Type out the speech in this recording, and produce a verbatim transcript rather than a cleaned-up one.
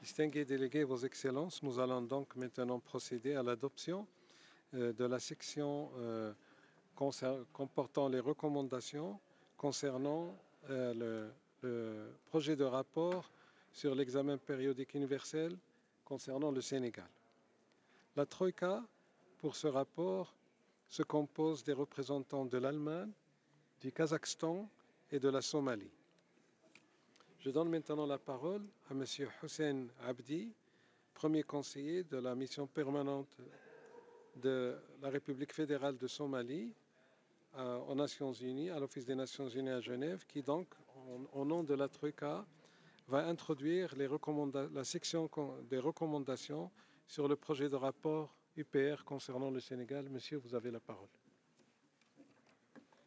Distingués délégués, Vos Excellences, nous allons donc maintenant procéder à l'adoption euh, de la section euh, comportant les recommandations concernant euh, le, le projet de rapport sur l'examen périodique universel concernant le Sénégal. La Troïka, pour ce rapport, se compose des représentants de l'Allemagne, du Kazakhstan et de la Somalie. Je donne maintenant la parole à M. Hussein Abdi, premier conseiller de la mission permanente de la République fédérale de Somalie euh, aux Nations Unies, à l'Office des Nations Unies à Genève, qui donc, en- au nom de la Troïka, va introduire les recommanda- la section con- des recommandations sur le projet de rapport U P R concernant le Sénégal. Monsieur, vous avez la parole.